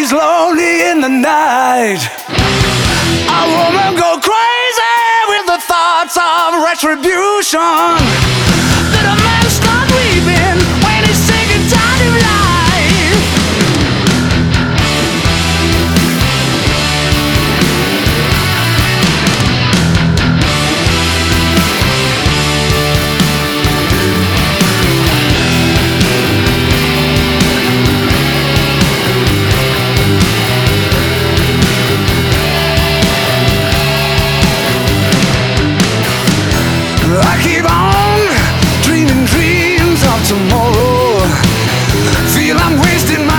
he's lonely in the night. A woman go crazy with the thoughts of retribution. That a man start weeping when he's sick and tired of life.